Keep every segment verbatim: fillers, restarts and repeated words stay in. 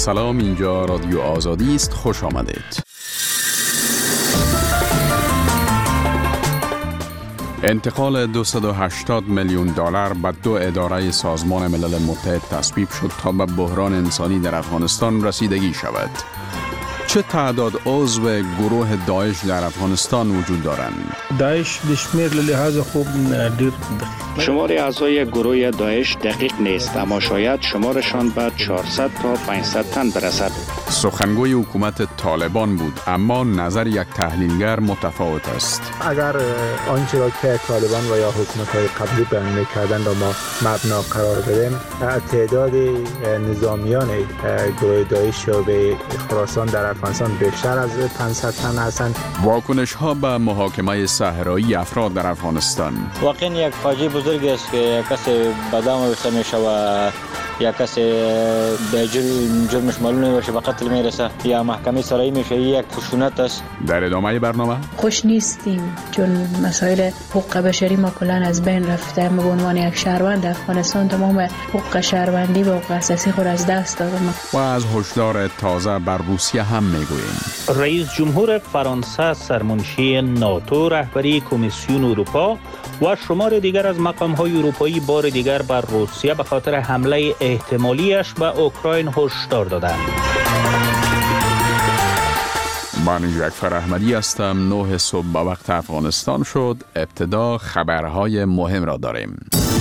سلام، اینجا رادیو آزادی است. خوش آمدید. انتقال دویست و هشتاد میلیون دلار به دو اداره سازمان ملل متحد تصویب شد تا به بحران انسانی در افغانستان رسیدگی شود. چه تعداد عضو گروه داعش در افغانستان وجود دارند؟ داعش دشمیر لحاظ خوب دیر شمار اعضای گروه داعش دقیق نیست، اما شاید شمارشان به چهارصد تا پانصد تن برسد. سخنگوی حکومت طالبان بود، اما نظر یک تحلیلگر متفاوت است. اگر آنچه را که طالبان و یا حکومت‌های قبلی بیان می‌کردند را ما مبنا قرار بدیم، تعداد نظامیان گروه داعش به خراسان در افغانستان بیشتر از پانصد تن هستند. واکنش‌ها به محاکمه صحرایی افراد در افغانستان. واقعا یک فاجعه بزرگ است که یک کس به دام رسیده میشه و یک کس به جرمش معلوم نمیشه به قتل میرسه یا محکمه سرایی میشه، یک خشونت است. در ادامه برنامه خوش نیستیم چون مسائل حقوق بشری ما کلان از بین رفته. ما به عنوان یک شهروند افغانستان تمام حقوق شهروندی و حقوق اساسی خود از دست دادیم. و از هشدار تازه بر روسیه هم میگوییم. رئیس جمهور فرانسه سرمنشی ناتو، رهبری کمیسیون اروپا و شمار دیگر از مقام‌های اروپایی بار دیگر بر روسیه به خاطر حمله احتمالیش به اوکراین هشدار دادند. من جعفر احمدی هستم. نه صبح به وقت افغانستان شد. ابتدا خبرهای مهم را داریم.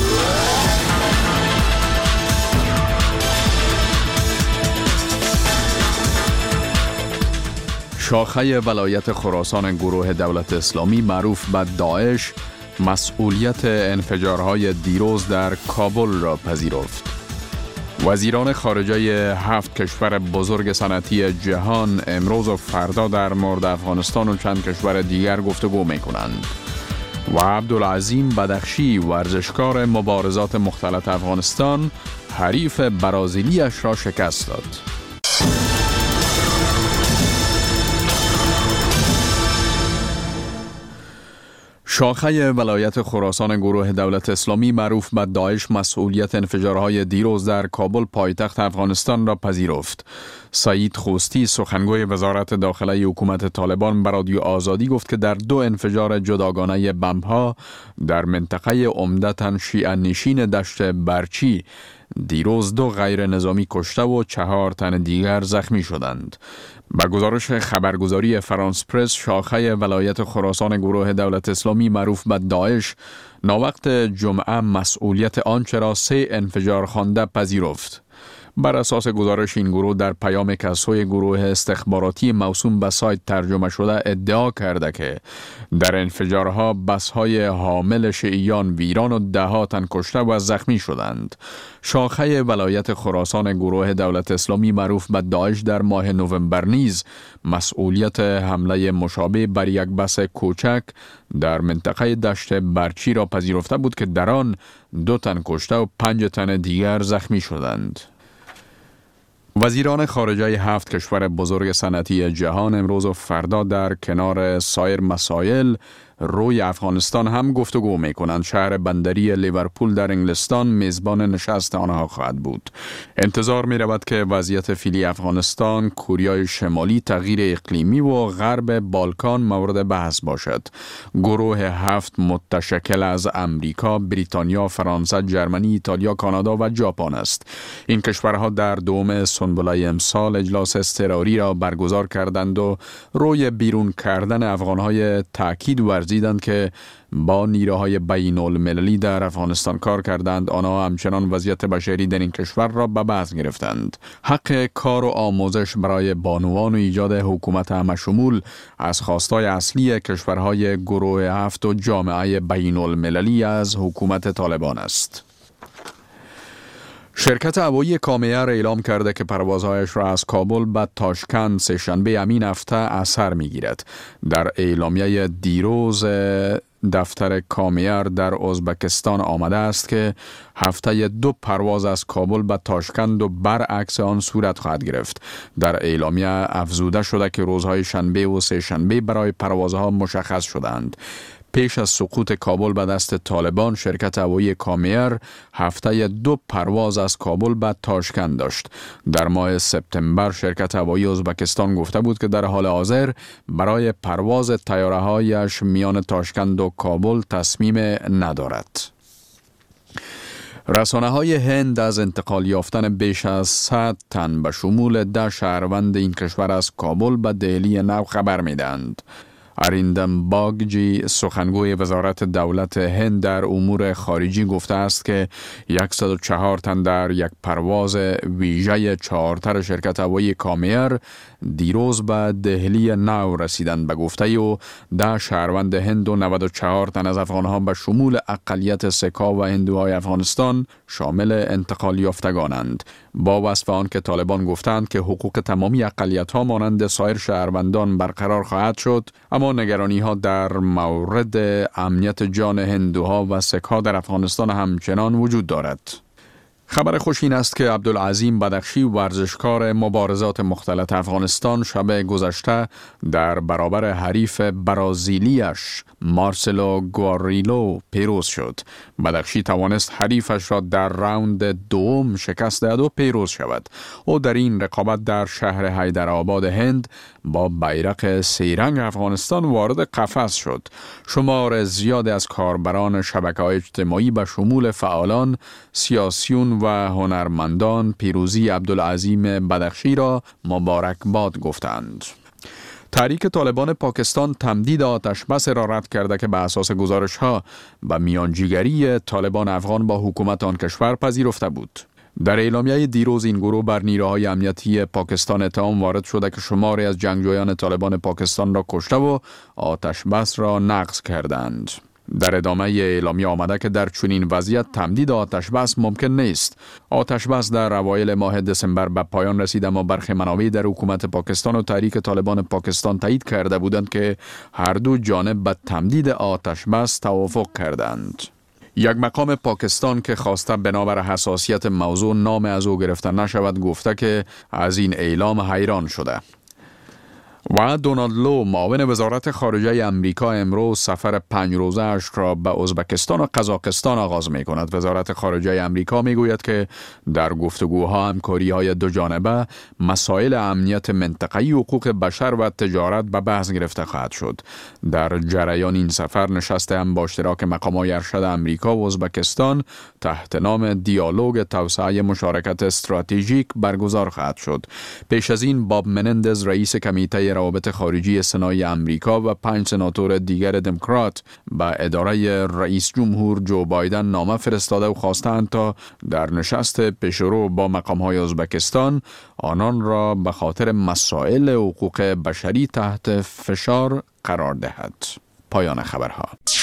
شاخه ولایت خراسان گروه دولت اسلامی معروف به داعش مسئولیت انفجارهای دیروز در کابل را پذیرفت. وزیران خارجه هفت کشور بزرگ صنعتی جهان امروز و فردا در مورد افغانستان و چند کشور دیگر گفتگو می‌کنند. و عبدالعظیم بدخشی، ورزشکار مبارزات مختلط افغانستان، حریف برازیلیش را شکست داد. شاخه ولایت خراسان گروه دولت اسلامی معروف به داعش مسئولیت انفجارهای دیروز در کابل پایتخت افغانستان را پذیرفت. سعید خوستی، سخنگوی وزارت داخلی حکومت طالبان، به رادیو آزادی گفت که در دو انفجار جداگانه بمب‌ها در منطقه عمدتاً شیعه نشین دشت برچی دیروز دو غیر نظامی کشته و چهار تن دیگر زخمی شدند. با گزارش خبرگزاری فرانس پرس، شاخه ولایت خراسان گروه دولت اسلامی معروف به داعش ناوقت جمعه مسئولیت آنچه را سه انفجار خوانده پذیرفت. بر اساس گزارش این گروه در پیام که از سوی گروه استخباراتی موسوم به سایت ترجمه شده ادعا کرده که در انفجارها بس‌های حامل شیعیان ویران و ده ها تن کشته و زخمی شدند. شاخه ولایت خراسان گروه دولت اسلامی معروف به داعش در ماه نوامبر نیز مسئولیت حمله مشابه بر یک بس کوچک در منطقه دشت برچی را پذیرفته بود که در آن دو تن کشته و پنج تن دیگر زخمی شدند. وزیران خارجه هفت کشور بزرگ صنعتی جهان امروز و فردا در کنار سایر مسائل روی افغانستان هم گفتگو می کنند. شهر بندری لیورپول در انگلستان میزبان نشست آنها خواهد بود. انتظار می رود که وضعیت فعلی افغانستان، کوریای شمالی، تغییر اقلیمی و غرب بالکان مورد بحث باشد. گروه هفت متشکل از امریکا، بریتانیا، فرانسه، جرمنی، ایتالیا، کانادا و ژاپن است. این کشورها در دوم سنبله امسال اجلاس اضطراری را برگزار کردند و روی بیرون کردن افغانهای تاکید ورزیدند که با نیروهای بین المللی در افغانستان کار کردند. آنها همچنان وضعیت بشری در این کشور را به بحث گرفتند. حق کار و آموزش برای بانوان و ایجاد حکومت همشمول از خواستای اصلی کشورهای گروه هفت و جامعه بین المللی از حکومت طالبان است. شرکت هوایی کامیار اعلام کرده که پروازهایش را از کابل به تاشکند سه‌شنبه همین هفته اثر می‌گیرد. در اعلامیه دیروز دفتر کامیار در ازبکستان آمده است که هفته دو پرواز از کابل به تاشکند و برعکس آن صورت خواهد گرفت. در اعلامیه افزوده شده که روزهای شنبه و سه شنبه برای پروازها مشخص شدند. پیش از سقوط کابل به دست طالبان، شرکت هوایی کامیر هفته دو پرواز از کابل به تاشکند داشت. در ماه سپتامبر شرکت هوایی ازبکستان گفته بود که در حال حاضر برای پرواز طیاره‌هایش میان تاشکند و کابل تصمیم ندارد. رسانه های هند از انتقال یافتن بیش از صد تن به شمول ده شهروند این کشور از کابل به دهلی نو خبر میدهند. اریندم باگجی، سخنگوی وزارت دولت هند در امور خارجی، گفته است که صد و چهار تن در یک پرواز ویژه چارتر شرکت هوایی کامیر دیروز به دهلی نو رسیدند. به گفته او ده شهروند هند و نود و چهار تن از افغانها به شمول اقلیت سکا و هندوهای افغانستان شامل انتقال یافتگانند. با وصف آن که طالبان گفتند که حقوق تمامی اقلیت‌ها مانند سایر شهروندان برقرار خواهد شد، اما نگرانی‌ها در مورد امنیت جان هندوها و سک‌ها در افغانستان همچنان وجود دارد. خبر خوش این است که عبدالعظیم بدخشی، ورزشکار مبارزات مختلط افغانستان، شب گذشته در برابر حریف برازیلیش مارسلو گواریلو پیروز شد. بدخشی توانست حریفش را در راوند دوم شکست دهد و پیروز شود. او در این رقابت در شهر حیدرآباد هند با بیرق سه‌رنگ افغانستان وارد قفس شد. شمار زیادی از کاربران شبکه‌های اجتماعی به شمول فعالان، سیاسیون و هنرمندان پیروزی عبدالعظیم بدخشی را مبارکباد گفتند. تحریک طالبان پاکستان تمدید آتش بس را رد کرده که به اساس گزارش‌ها به میانجیگری طالبان افغان با حکومت آن کشور پذیرفته بود. در اعلامیه دیروز این گروه بر نیروهای امنیتی پاکستان اتهام وارد شده که شماری از جنگجویان طالبان پاکستان را کشته و آتش بس را نقض کردند. در ادامه اعلامیه آمده که در چنین وضعیت تمدید آتش بس ممکن نیست. آتش بس در اوایل ماه دسامبر به پایان رسید، اما برخی منابع در حکومت پاکستان و تحریک طالبان پاکستان تایید کرده بودند که هر دو جانب به تمدید آتش بس توافق کردند. یک مقام پاکستان که خواسته بنابر حساسیت موضوع نام از او گرفته نشود گفته که از این اعلام حیران شده. و دونالد لو، معاون وزارت خارجه امریکا، امروز سفر پنج روزه اش را به ازبکستان و قزاقستان آغاز می کند. وزارت خارجه امریکا می گوید که در گفتگوها همکاری های دو جانبه مسائل امنیت منطقه‌ای، حقوق بشر و تجارت به بحث گرفته خواهد شد. در جریان این سفر نشست هم با اشتراک مقامات ارشد امریکا و ازبکستان تحت نام دیالوگ توسعه مشارکت استراتژیک برگزار خواهد شد. پیش از این باب منندز، رئیس کمیته روابط خارجی سنای امریکا و پنج سناتور دیگر دموکرات به اداره رئیس جمهور جو بایدن نامه فرستاده و خواستند تا در نشست پیشرو با مقام‌های ازبکستان آنان را به خاطر مسائل حقوق بشری تحت فشار قرار دهد. پایان خبرها.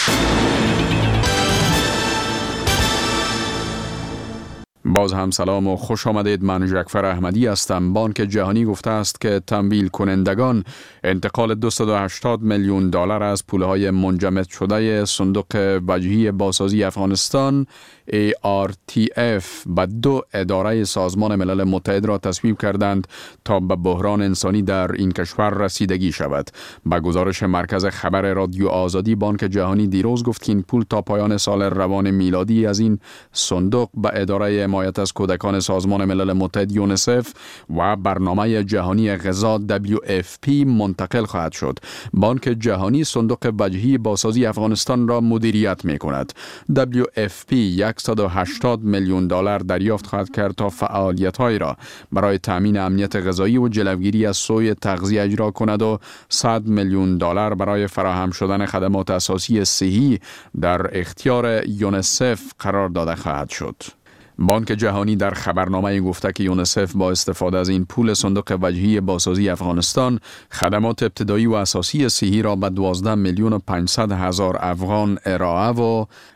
باز هم سلام و خوش آمدید. من جعفر احمدی هستم. بانک جهانی گفته است که تمویل کنندگان انتقال دویست و هشتاد میلیون دلار از پولهای منجمد شده صندوق وجهی بازسازی افغانستان ای آر تی اف به دو اداره سازمان ملل متحد را تصویب کردند تا به بحران انسانی در این کشور رسیدگی شود. با گزارش مرکز خبر رادیو آزادی، بانک جهانی دیروز گفت که این پول تا پایان سال روان میلادی از این صندوق به اداره حمایت از کودکان سازمان ملل متحد یونسف و برنامه جهانی غذا دبلیو اف پی منتقل خواهد شد. بانک جهانی صندوق وجهی بازسازی افغانستان را مدیریت می کند. دبلیو اف پی صد و هشتاد میلیون دلار دریافت خواهد کرد تا فعالیت‌های را برای تامین امنیت غذایی و جلوگیری از سوء تغذیه اجرا کند و صد میلیون دلار برای فراهم شدن خدمات اساسی صحی در اختیار یونسف قرار داده خواهد شد. بانک جهانی در خبرنامه گفته که یونسف با استفاده از این پول صندوق وجهی بازسازی افغانستان خدمات ابتدایی و اساسی صحی را به دوازده میلیون و پانصد هزار افغان ارائه و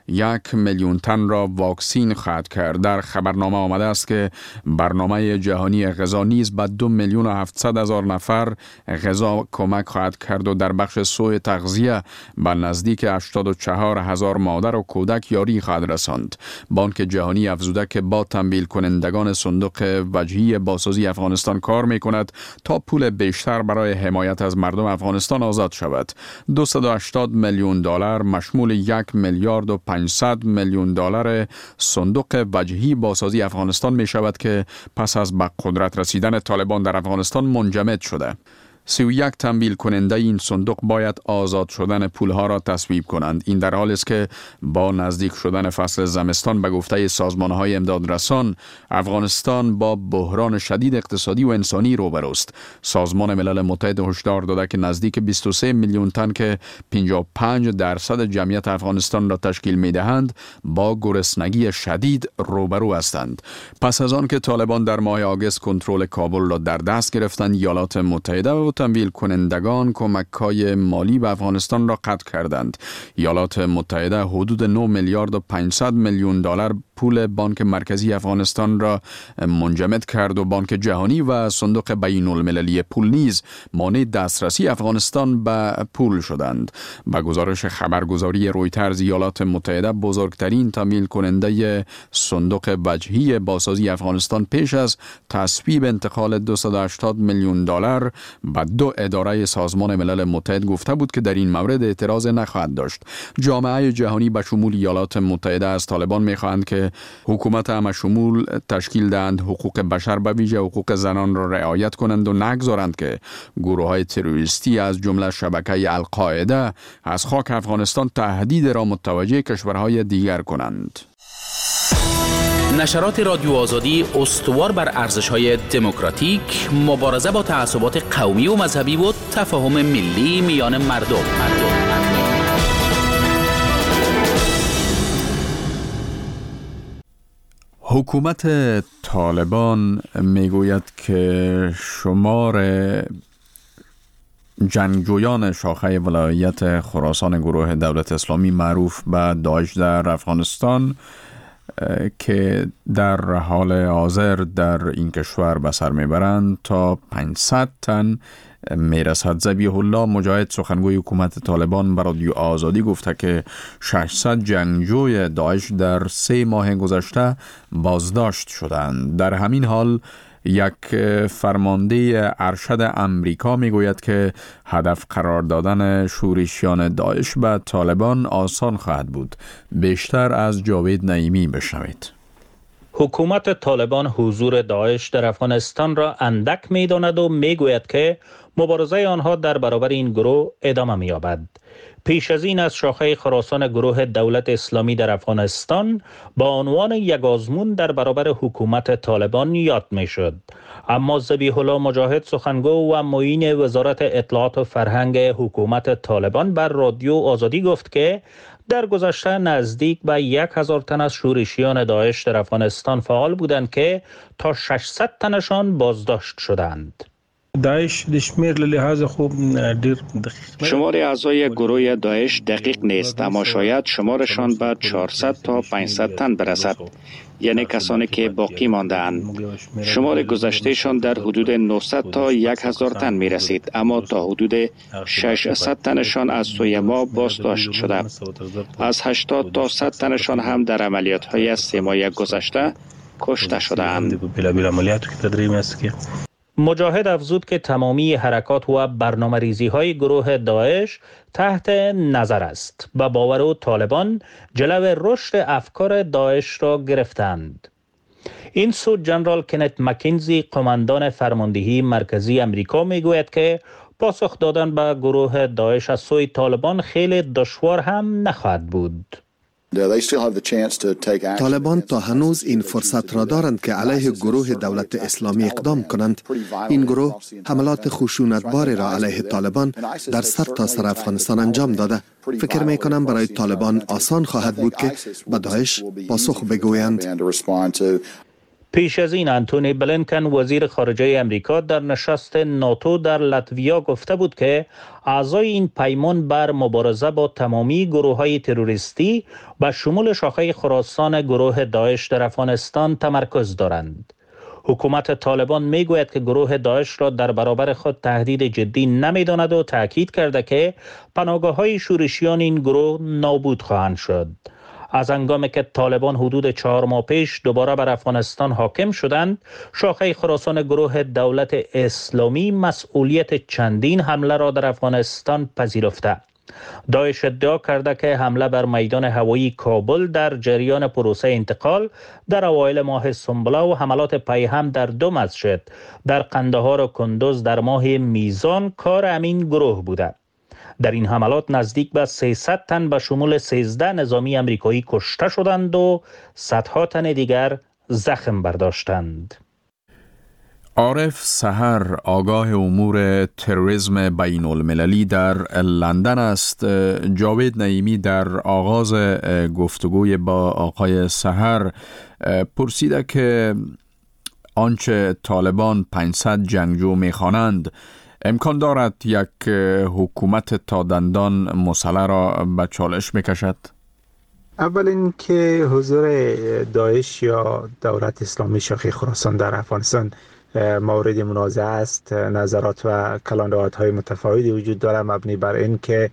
یک میلیون تن را واکسین خواهد کرد. در خبرنامه آمده است که برنامه جهانی غذا نیز به دو میلیون و هفتصد هزار نفر غذا کمک خواهد کرد و در بخش سوی تغذیه به نزدیک هشتاد و چهار هزار مادر و کودک یاری خواهد رساند. بانک جهانی افزوده که با تمویل کنندگان صندوق وجهی بازسازی افغانستان کار می کند تا پول بیشتر برای حمایت از مردم افغانستان آزاد شود. دویست و هشتاد میلیون دلار مشمول یک میلیارد و پانصد میلیون دلار صندوق وجهی بازسازی افغانستان می شود که پس از به قدرت رسیدن طالبان در افغانستان منجمد شده. سی و یک تمویل کننده این صندوق باید آزاد شدن پولها را تصویب کنند. این در حالی است که با نزدیک شدن فصل زمستان به گفته سازمان‌های امدادرسان افغانستان با بحران شدید اقتصادی و انسانی روبروست. سازمان ملل متحد هشدار داده که نزدیک بیست و سه میلیون تن که پنجاه و پنج درصد جمعیت افغانستان را تشکیل می‌دهند با گرسنگی شدید روبرو هستند. پس از آن که طالبان در ماه آگوست کنترل کابل را در دست گرفتند، ایالات متحده و تمویل کنندگان کمک‌های مالی به افغانستان را قطع کردند. ایالات متحده حدود نه میلیارد و پانصد میلیون دلار پول بانک مرکزی افغانستان را منجمد کرد و بانک جهانی و صندوق بین المللی پول نیز مانع دسترسی افغانستان به پول شدند. با گزارش خبرگزاری رویترز، ایالات متحده بزرگترین تمویل کننده صندوق وجهی بازسازی افغانستان پیش از تصویب انتقال دویست و هشتاد میلیون دلار به دو اداره سازمان ملل متحد گفته بود که در این مورد اعتراض نخواهد داشت. جامعه جهانی به شمول ایالات متحده از طالبان می‌خواهند که حکومت همشمول تشکیل دهند، حقوق بشر به ویژه حقوق زنان را رعایت کنند و نگذارند که گروه‌های تروریستی از جمله شبکه القاعده از خاک افغانستان تهدید را متوجه کشورهای دیگر کنند. نشرات رادیو آزادی استوار بر ارزش‌های دموکراتیک، مبارزه با تعصبات قومی و مذهبی و تفاهم ملی میان مردم. مردم. حکومت طالبان میگوید که شمار جنگجویان شاخه ولایت خراسان گروه دولت اسلامی معروف به داعش در افغانستان که در حال حاضر در این کشور به سر میبرند تا پانصد تن میرسد. ذبیح الله مجاهد سخنگوی حکومت طالبان به رادیو آزادی گفته که ششصد جنگجوی داعش در سه ماه گذشته بازداشت شدند. در همین حال یک فرمانده ارشد امریکا میگوید که هدف قرار دادن شورشیان داعش به طالبان آسان خواهد بود. بیشتر از جاوید نعیمی بشنوید. حکومت طالبان حضور داعش در افغانستان را اندک می‌داند و میگوید که مبارزه آنها در برابر این گروه ادامه می‌یابد. پیش از این از شاخه خراسان گروه دولت اسلامی در افغانستان با عنوان یک آزمون در برابر حکومت طالبان یاد می‌شد. اما ذبیح الله مجاهد سخنگو و معین وزارت اطلاعات و فرهنگ حکومت طالبان بر رادیو آزادی گفت که در گذشته نزدیک به یک هزار تن از شورشیان داعش در افغانستان فعال بودند که تا ششصد تنشان بازداشت شدند. داعش د شمیر له لحاظ خوب ډیر دقیق شمار اعضای گروه داعش دقیق نیست، اما شاید شمارشان به چهارصد تا پانصد تن برسد، یعنی کسانی که باقی مانده‌اند. شمار گذشتهشان در حدود نهصد تا هزار تن می رسید، اما تا حدود ششصد تنشان از سوی ما بازداشت شده. از هشتاد تا صد تنشان هم در عملیات های سه ماه گذشته کشته شدند. مجاهد افزود که تمامی حرکات و برنامه ریزی های گروه داعش تحت نظر است و باور و طالبان جلو رشد افکار داعش را گرفتند. این سو جنرال کنت مکینزی قماندان فرماندهی مرکزی امریکا میگوید که پاسخ دادن به گروه داعش از سوی طالبان خیلی دشوار هم نخواهد بود. طالبان تا هنوز این فرصت را دارند که علیه گروه دولت اسلامی اقدام کنند. این گروه حملات خشونتبار را علیه طالبان در سر تا سر افغانستان انجام داده. فکر می کنم برای طالبان آسان خواهد بود که به داعش پاسخ بگویند. پیش از این انتونی بلینکن وزیر خارجه امریکا در نشست ناتو در لاتویا گفته بود که اعضای این پیمان بر مبارزه با تمامی گروه‌های تروریستی و شمول شاخه خراسان گروه داعش در افغانستان تمرکز دارند. حکومت طالبان می گوید که گروه داعش را در برابر خود تهدید جدی نمی داند و تاکید کرده که پناهگاه‌های شورشیان این گروه نابود خواهند شد. از هنگامی که طالبان حدود چهار ماه پیش دوباره بر افغانستان حاکم شدند، شاخه خراسان گروه دولت اسلامی مسئولیت چندین حمله را در افغانستان پذیرفته. داعش ادعا کرده که حمله بر میدان هوایی کابل در جریان پروسه انتقال در اوایل ماه سنبله و حملات پیهم در دو مسجد در قندهار و کندوز در ماه میزان کار همین گروه بوده. در این حملات نزدیک به سیصد تن به شمول سیزده نظامی امریکایی کشته شدند و صدها تن دیگر زخم برداشتند. عارف سحر آگاه امور تروریسم بین المللی در لندن است. جاوید نعیمی در آغاز گفتگوی با آقای سحر پرسیده که آنچه طالبان پانصد جنگجو می‌خوانند امکان دارد یک حکومت تا دندان مسلح را به چالش می‌کشد؟ اول این که حضور داعش یا دولت اسلامی شاخه خراسان در افغانستان مورد منازعه است. نظرات و کلانده‌های متفاوتی وجود دارد مبنی بر این که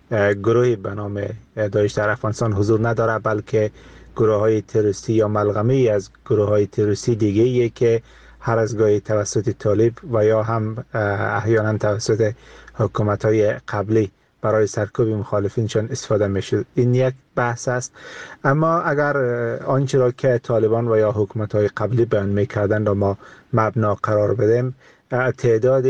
گروهی به نام داعش در افغانستان حضور ندارد، بلکه گروه های تروریستی یا ملغمه از گروه های تروریستی دیگه‌ای که هر از گاهی توسط طالب و یا هم احیانا توسط حکومت‌های قبلی برای سرکوب مخالفینشان استفاده می‌شد. این یک بحث است. اما اگر آنچه را که طالبان و یا حکومت‌های قبلی بیان می‌کردند را ما مبنا قرار بدیم، تعداد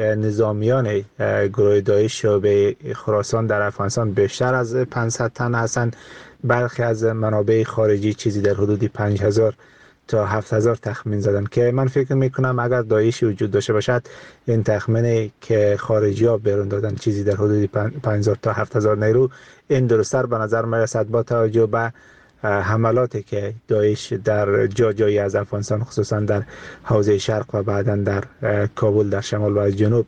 نظامیان گروه داعش شعبه خراسان در افغانستان بیشتر از پانصد تن هستند. برخی از منابع خارجی چیزی در حدود پنج هزار تا هفت هزار تخمین زدن که من فکر میکنم اگر داعشی وجود داشته باشد این تخمینی که خارجی ها بیرون دادن چیزی در حدود پنج هزار تا هفت هزار نیرو، این درستر به نظر میرسد با توجه به حملاتی که داعش در جا جایی از افغانستان خصوصا در حوزه شرق و بعدا در کابل در شمال و جنوب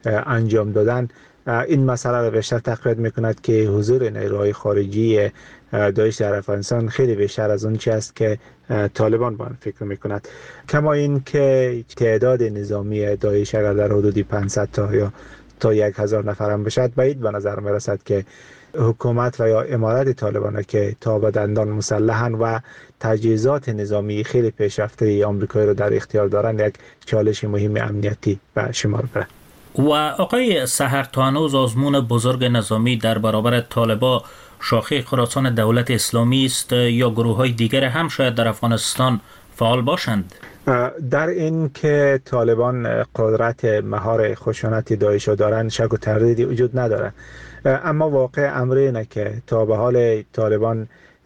انجام دادن. این مسئله را بیشتر تقویت میکند که حضور نیروهای خارجی داعش در افغانستان خیلی بیشتر از اون چیزی است که طالبان با آن فکر میکند. کما این که تعداد نظامی داعش اگر در حدود پانصد تا یا تا یک هزار نفر هم باشد، بعید به نظر میرسد که حکومت و یا امارت طالبان که تا به دندان مسلحن و تجهیزات نظامی خیلی پیشرفته آمریکایی رو در اختیار دارند یک چالش مهم امنیتی به شمار بره. و آقای سحر، تا هنوز آزمون بزرگ نظامی در برابر طالبان شاخه خراسان دولت اسلامی است یا گروه های دیگر هم شاید در افغانستان فعال باشند؟ در این که طالبان قدرت مهار خشونت داعش را دارند شک و تردیدی وجود ندارد، اما واقع امر اینه که تا به حال طالبان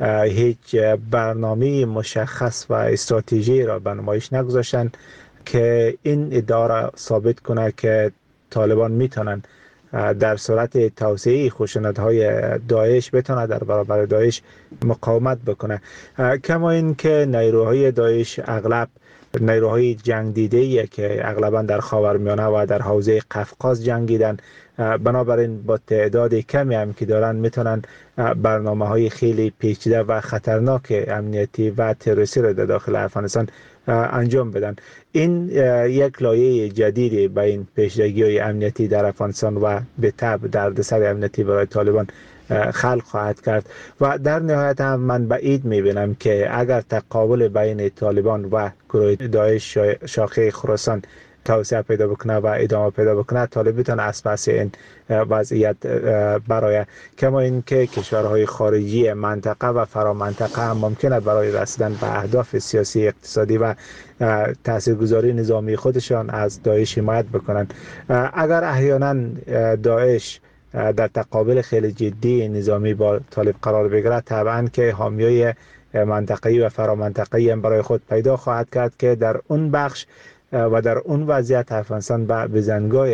هیچ برنامه مشخص و استراتژی را به نمایش نگذاشتند که این ادعا را ثابت کنه که طالبان میتونن در صورت توسعه خشونت‌های داعش بتونه در برابر داعش مقاومت بکنه. کما این که نیروهای داعش اغلب نیروهای جنگ دیده‌ای که اغلبا در خاورمیانه و در حوزه قفقاز جنگیدن، بنابراین با تعداد کمی هم که دارن میتونن برنامه‌های خیلی پیچیده و خطرناک امنیتی و تروریستی را در داخل افغانستان انجام بدن. این یک لایه جدیدی به این پیشروی‌های امنیتی در افغانستان و به تبع دردسر امنیتی برای طالبان خلق خواهد کرد و در نهایت هم من بعید میبینم که اگر تقابل بین طالبان و گروه داعش شاخه خراسان توسعه پیدا بکنه و ادامه پیدا بکنه، طالب بتونه از پس این وضعیت برای کما این که کشورهای خارجی منطقه و فرامنطقه هم ممکنه برای رسیدن به اهداف سیاسی، اقتصادی و تاثیرگذاری نظامی خودشان از داعش حمایت بکنن. اگر احیانا داعش در تقابل خیلی جدی نظامی با طالب قرار بگیرد، طبعا که حامیای منطقه‌ای و فرامنطقه‌ای هم برای خود پیدا خواهد کرد که در اون بخش و در اون وضعیت افغانستان به بزنگاه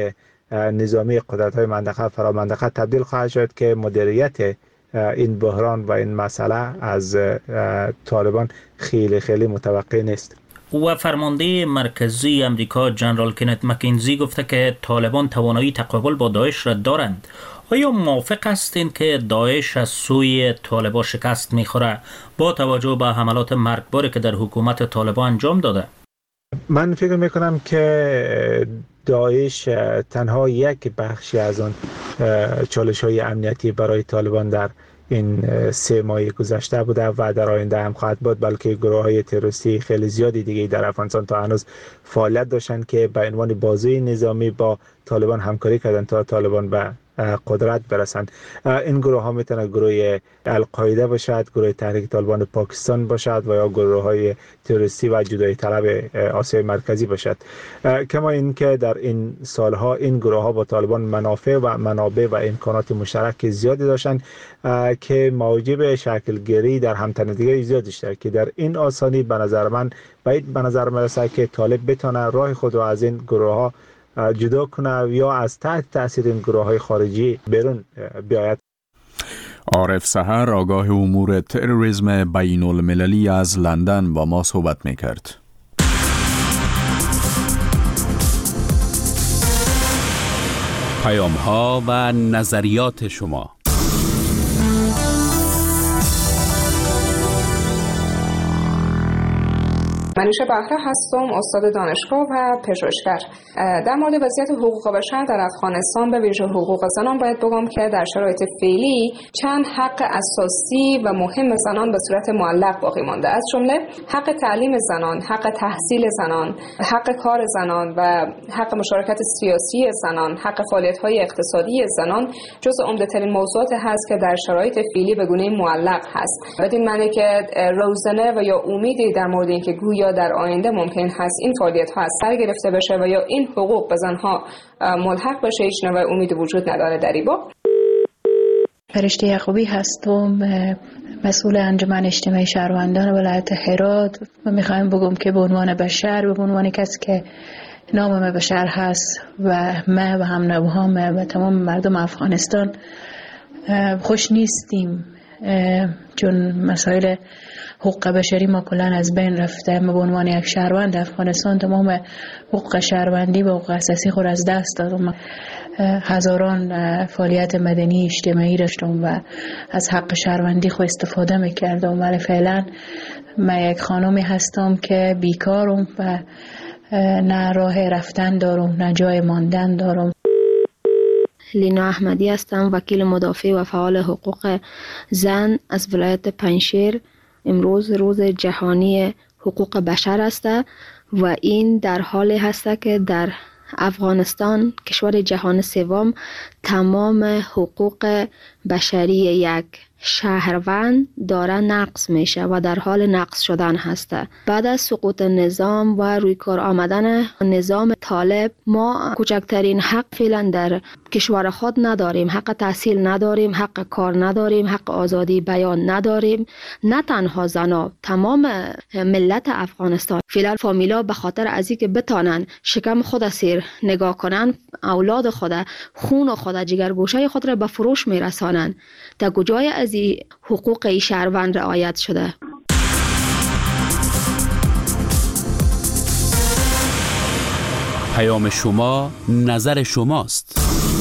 نظامی قدرت‌های منطقه فرامنطقه تبدیل خواهد شد که مدیریت این بحران و این مسئله از طالبان خیلی خیلی متوقع نیست. و فرمانده مرکزی امریکا جنرال کنت مکینزی گفته که طالبان توانایی تقابل با داعش را دارند. آیا موافق هستین که داعش از سوی طالبان شکست میخوره با توجه به حملات مرگباری که در حکومت طالبان انجام داده؟ من فکر میکنم که داعش تنها یک بخشی از آن چالش های امنیتی برای طالبان در این سه ماه گذشته بوده و در آینده هم خواهد بود، بلکه گروه های تروریستی خیلی زیادی دیگه در افغانستان تا هنوز فعالیت داشتن که به عنوان بازوی نظامی با طالبان همکاری کردن تا طالبان به قدرت برسند. این گروه ها میتونه گروه القاعده باشد، گروه تحریک طالبان پاکستان باشد و یا گروه های تروریستی و جدایی طلب آسیای مرکزی باشد. کما اینکه در این سالها این گروه ها با طالبان منافع و منابع و امکانات مشترک زیادی داشتند که موجب شکلگیری در همتنیدگی زیادی شد که در این آسانی به نظر من باید به نظر مرسه که طالب بتونه راه خود را از این گروه ها جدا کنه یا از تحت تاثیر این گروه های خارجی بیرون بیاید. عارف سحر آگاه امور تروریسم بین المللی از لندن با ما صحبت میکرد. پیام ها و نظریات شما. منیشه بهره هستم، استاد دانشگاه و پژوهشگر. در مورد وضعیت حقوق بشر در افغانستان به ویژه حقوق زنان باید بگم که در شرایط فعلی چند حق اساسی و مهم زنان به صورت معلق باقی مانده، از جمله حق تعلیم زنان، حق تحصیل زنان، حق کار زنان و حق مشارکت سیاسی زنان، حق فعالیت‌های اقتصادی زنان جزو عمده‌ترین موضوعات هست که در شرایط فعلی به گونه معلق هست. بدین معنی که روزنه و یا امیدی در مورد اینکه گویا یا در آینده ممکن هست این فعالیت ها از سر گرفته بشه و یا این حقوق به زنها ملحق بشه هیچ نوع امیدی وجود نداره در این باب. فرشته یعقوبی هستم، مسئول انجمن اجتماعی شهروندان ولایت هرات و میخوایم بگم که به عنوان بشر به عنوان کسی که نام بشر هست و ما و هم نوهام و تمام مردم افغانستان خوش نیستیم، چون مسائل حقوق بشری ما کلان از بین رفته. ما به عنوان یک شهروند افغانستان تمام حقوق شهروندی و حقوق اساسی خود از دست دادم. هزاران فعالیت مدنی اجتماعی داشتم و از حق شهروندی خود استفاده میکردم، ولی فعلا من یک خانمی هستم که بیکارم و نه راه رفتن دارم نه جای ماندن دارم. لینا احمدی هستم، وکیل مدافع و فعال حقوق زن از ولایت پنجشیر. امروز روز جهانی حقوق بشر است و این در حالی هست که در افغانستان کشور جهان سوم تمام حقوق بشری یک شهروند داره نقض میشه و در حال نقض شدن هست. بعد از سقوط نظام و روی کار آمدن نظام طالب ما کوچکترین حق فعلا در کشور خود نداریم. حق تحصیل نداریم، حق کار نداریم، حق آزادی بیان نداریم. نه تنها زنا، تمام ملت افغانستان فعلا فامیلا به خاطر از اینکه بتانن شکم خود سیر نگاه کنن، اولاد خود، خون خود، جگرگوشه خود را به فروش میرسانن. تا کجای از این حقوق شهروند رعایت شده؟ پیام شما، نظر شماست.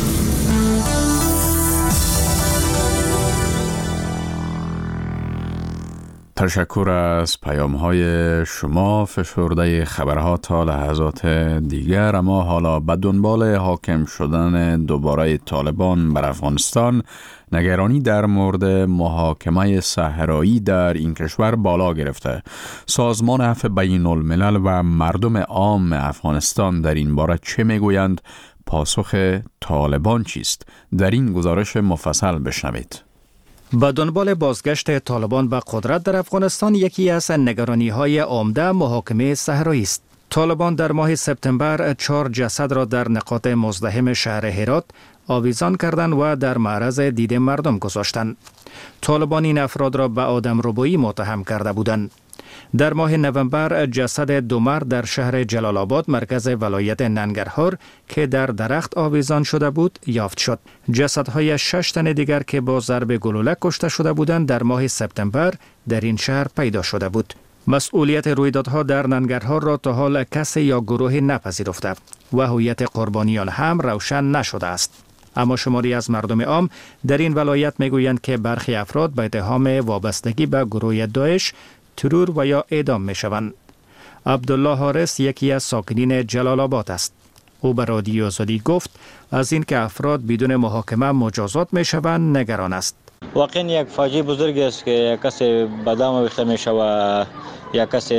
تشکر از پیام های شما. فشرده خبرها تا لحظات دیگر. اما حالا به دنبال حاکم شدن دوباره طالبان بر افغانستان، نگرانی در مورد محاکمه صحرایی در این کشور بالا گرفته. سازمان عفو بین الملل و مردم عام افغانستان در این باره چه میگویند؟ پاسخ طالبان چیست؟ در این گزارش مفصل بشنوید. با دنبال بازگشت طالبان به قدرت در افغانستان یکی از نگرانی‌های عمده محاکمه صحرایی است. طالبان در ماه سپتامبر چهار جسد را در نقاط مزدحم شهر هرات آویزان کردند و در معرض دید مردم گذاشتند. طالبان این افراد را به آدمربایی متهم کرده بودند. در ماه نوامبر جسد دو مرد در شهر جلال آباد مرکز ولایت ننگرهار که در درخت آویزان شده بود یافت شد. جسدهای شش تن دیگر که با ضرب گلوله کشته شده بودند در ماه سپتامبر در این شهر پیدا شده بود. مسئولیت رویدادها در ننگرهار را تا حال کسی یا گروهی نپذیرفته و هویت قربانیان هم روشن نشده است. اما شماری از مردم عام در این ولایت میگویند که برخی افراد به اتهام وابستگی به گروه داعش ترور و یا اعدام میشوند. عبدالله حارس یکی از ساکنین جلال آباد است. او به رادیو آزادی گفت از اینکه افراد بدون محاکمه مجازات میشوند نگران است. واقعا یک فاجعه بزرگی است که یک کسی به دام ریخته میشه و یا کسی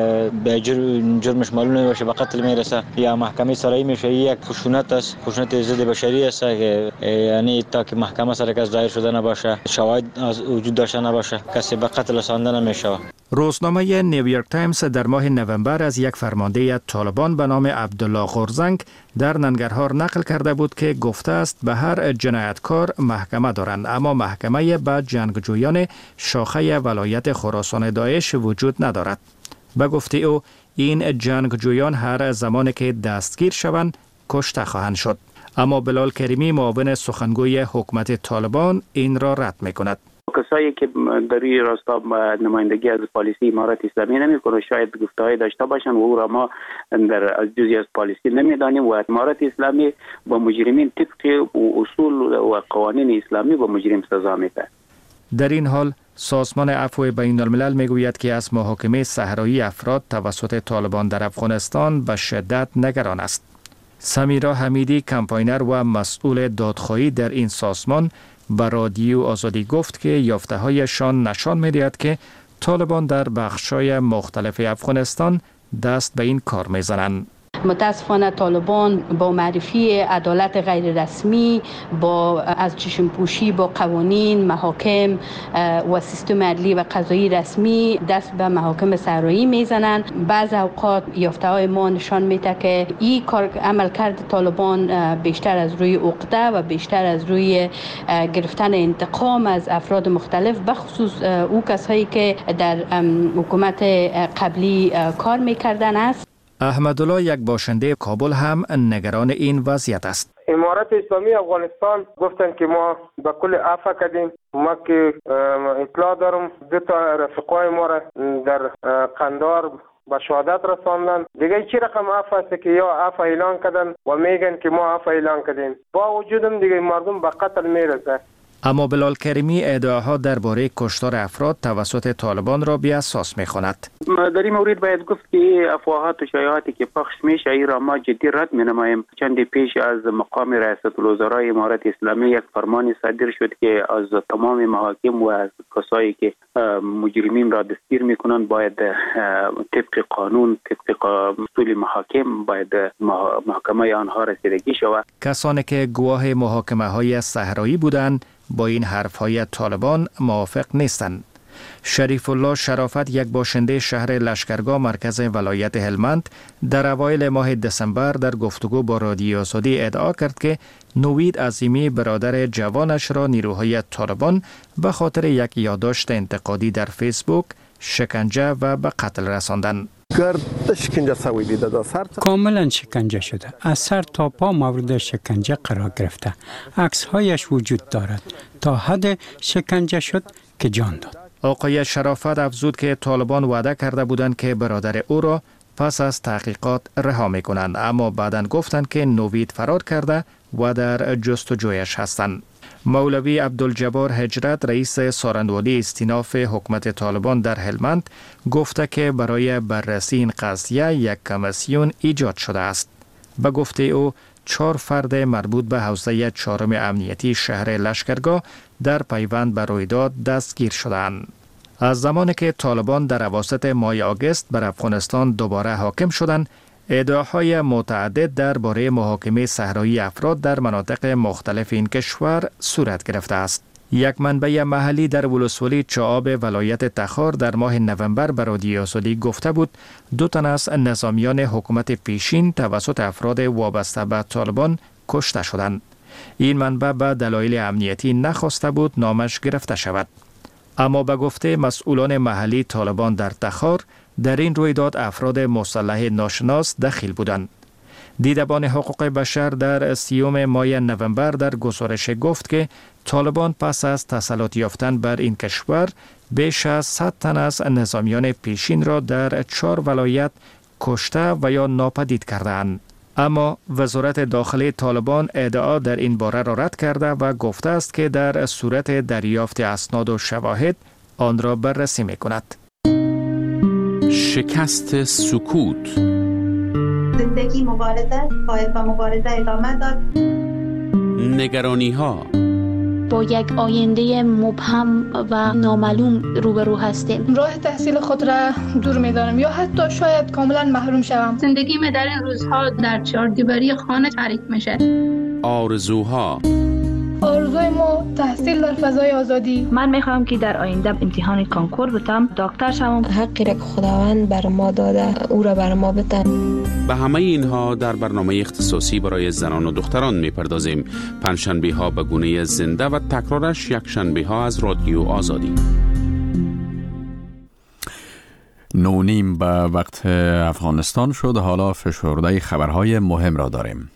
به جرمش معلوم نمیشه به قتل میرسه یا محکمه سرایی میشه. یک خشونت است، خشونت ضد بشری است که یعنی تا که محکمه سر کس دایر شده نباشه، شواهد وجود داشته نباشه، کسی به قتل رسانده نمیشه. روزنامه نیویورک تایمز در ماه نوامبر از یک فرمانده طالبان به نام عبدالله غورزنگ در ننگرهار نقل کرده بود که گفته است به هر جنایتکار محکمه دارند، اما محکمه به جنگجویان شاخه ولایت خراسان داعش وجود ندارد. به گفته او این جنگجویان هر زمانی که دستگیر شوند کشته خواهند شد. اما بلال کریمی معاون سخنگوی حکومت طالبان این را رد می‌کند. کسایی که در روی راستا نمایندگی از پالیسی امارت اسلامی نمی‌کنه شاید گفته‌ای داشته باشند و او را ما در از جزئی از پالیسی نمی‌دانیم و امارت اسلامی با مجرمین طبق اصول و قوانین اسلامی با مجرم سزا میده. در این حال سازمان عفو بین الملل میگوید که از محاکمه صحرایی افراد توسط طالبان در افغانستان به شدت نگران است. سمیرا حمیدی کمپاینر و مسئول دادخواهی در این سازمان به رادیو آزادی گفت که یافته‌هایشان نشان می‌دهد که طالبان در بخش‌های مختلف افغانستان دست به این کار می‌زنند. متاسفانه طالبان با معرفی عدالت غیر رسمی، با از چشم پوشی با قوانین، محاکم و سیستم عدلی و قضایی رسمی دست به محاکم صحرایی میزنند. بعض اوقات یافته‌های ما نشان میده که این کار عملکرد طالبان بیشتر از روی عقده و بیشتر از روی گرفتن انتقام از افراد مختلف، بخصوص او کسایی که در حکومت قبلی کار میکردن است. احمدالله یک باشنده کابل هم نگران این وضعیت است. امارت اسلامی افغانستان گفتن که ما به کل عفو کردیم. ما که اطلاع دارم دو تا رفقای ما را در قندار به شهادت رساندن. دیگه چی رقم عفو است که یا عفو اعلان کردن و میگن که ما عفو اعلان کردیم، با وجودم دیگه مردم به قتل میرسه. اما بلال کریمی ادعاها درباره کشتار افراد توسط طالبان را بی اساس می‌خواند. در این مورد باید گفت که افواهات و شایعاتی که پخش میشه ای را ما جدی رد می‌نماییم. چند پیش از مقام رئاسة الوزراء امارت اسلامی یک فرمانی صادر شد که از تمام محاکم و از کسایی که مجرمین را دستگیر می‌کنند باید طبق قانون، طبق اصول محاکم باید محاکمه آنها رسیدگی شود. کسانی که گواه محاکمه‌های صحرایی بودند با این حرف‌های طالبان موافق نیستند. شریف الله شرافت یک باشنده شهر لشکرگاه مرکز ولایت هلمند در اوایل ماه دسامبر در گفتگو با رادیو آزادی ادعا کرد که نوید عظیمی برادر جوانش را نیروهای طالبان به خاطر یک یادداشت انتقادی در فیسبوک شکنجه و به قتل رساندند. کاملا شکنجه شده، از سر تا پا مورد شکنجه قرار گرفته. عکس هایش وجود دارد. تا حد شکنجه شد که جان داد. آقای شرافت افزود که طالبان وعده کرده بودند که برادر او را پس از تحقیقات رها می کنند، اما بعداً گفتند که نوید فرار کرده و در جستجویش هستند. مولوی عبدالجبار هجرت رئیس سارندولی استیناف حکومت طالبان در هلمند گفته که برای بررسی این قضیه یک کمیسیون ایجاد شده است. به گفته او چهار فرد مربوط به حوزه چهارم امنیتی شهر لشکرگاه در پیوند به رویداد دستگیر شدند. از زمانی که طالبان در اواسط ماه آگوست بر افغانستان دوباره حاکم شدند، ادعاهای متعدد درباره محاکمه صحرایی افراد در مناطق مختلف این کشور صورت گرفته است. یک منبع محلی در ولسوالی چعاب ولایت تخار در ماه نوامبر به رادیو آزادی گفته بود دو تن از نظامیان حکومت پیشین توسط افراد وابسته به طالبان کشته شدند. این منبع به دلایل امنیتی نخواسته بود نامش گرفته شود. اما به گفته مسئولان محلی طالبان در تخار در این رویداد افراد مسلح ناشناس دخیل بودند. دیدبان حقوق بشر در سیوم ماه نوامبر در گزارش گفت که طالبان پس از تسلط یافتن بر این کشور بیش از صد تن از نظامیان پیشین را در چهار ولایت کشته و یا ناپدید کردند. اما وزارت داخلی طالبان ادعا در این باره را رد کرده و گفته است که در صورت دریافت اسناد و شواهد آن را بررسی می‌کند. شکست سکوت. زندگی مبارزه، باید با مبارزه ادامه داد. نگرانی ها. با یک آینده مبهم و نامعلوم روبرو هستیم. راه تحصیل خود را دور می‌دانم یا حتی شاید کاملا محروم شوم. زندگی در این روزها در چهار دیواری خانه تاریک میشه. آرزوها. آرزوی ما تحصیل در فضای آزادی. من میخوام که در آینده امتحان کنکور بتم، دکتر شوم. حقی را که خداوند بر ما داده او را بر ما بده. به همه اینها در برنامه اختصاصی برای زنان و دختران میپردازیم. پنجشنبه ها به گونه زنده و تکرارش یک شنبه ها از رادیو آزادی. نونیم به وقت افغانستان شد. حالا فشرده خبرهای مهم را داریم.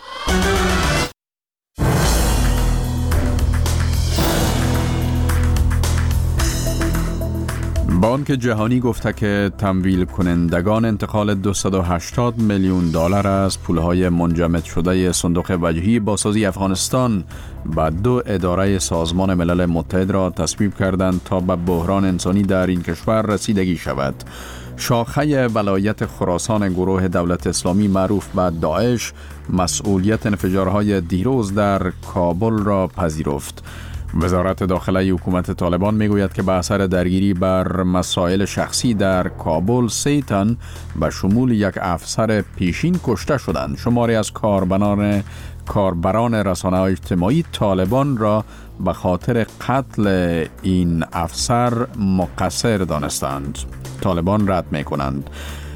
بانک جهانی گفته که تمویل کنندگان انتقال دویست و هشتاد میلیون دلار از پولهای منجمد شده صندوق وجهی بازسازی افغانستان به دو اداره سازمان ملل متحد را تصویب کردند تا به بحران انسانی در این کشور رسیدگی شود. شاخه ولایت خراسان گروه دولت اسلامی معروف به داعش مسئولیت انفجارهای دیروز در کابل را پذیرفت. وزارت داخلی حکومت طالبان میگوید که به اثر درگیری بر مسائل شخصی در کابل سه تن به شمول یک افسر پیشین کشته شدند. شماری از کاربران کاربران رسانه‌های اجتماعی طالبان را به خاطر قتل این افسر مقصر دانستند. طالبان رد میکنند.